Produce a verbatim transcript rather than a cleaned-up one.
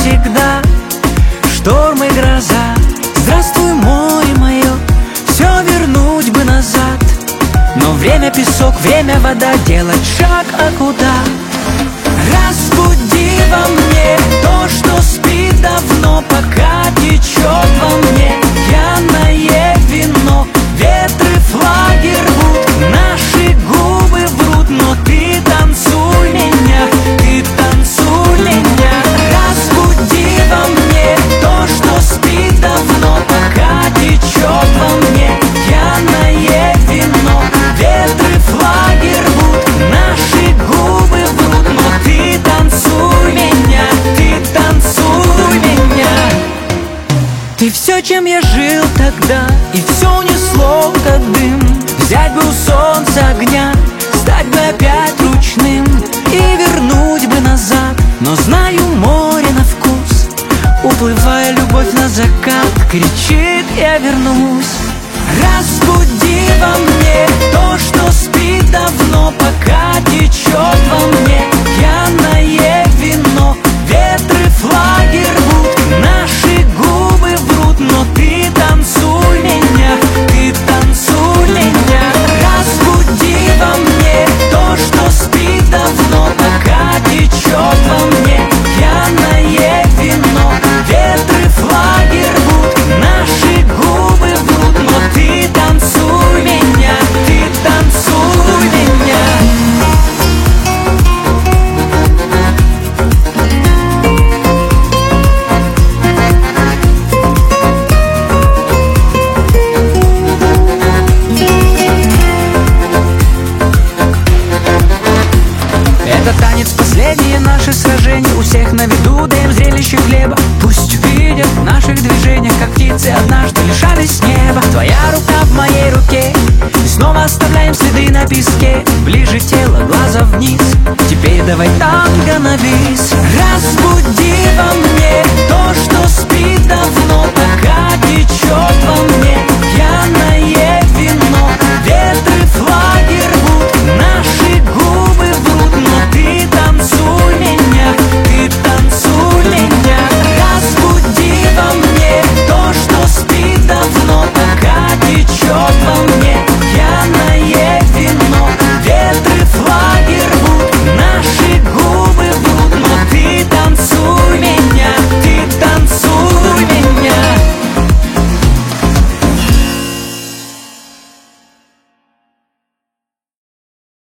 всегда, шторм и гроза. Здравствуй, море мое, все вернуть бы назад. Но время песок, время вода, делать шаг, а куда? Разбуди во мне то, что спит давно, пока течет во мне пьяное вино. Ветры флаги рвут, наши губы врут, но ты танцуй меня, ты танцуй меня. Разбуди во мне то, что спит давно, пока течет во мне пьяное вино. Ветры флаги рвут, наши губы врут, но ты танцуй меня, ты танцуй меня. Ты все, чем я жил тогда, и все унесло, как дым. Взять бы у солнца огня, стать бы опять ручным и вернуть бы назад. Но знаю, море на вкус, уплывая любовь на закат, кричит: я вернусь. Разбуди во мне то, что спит давно,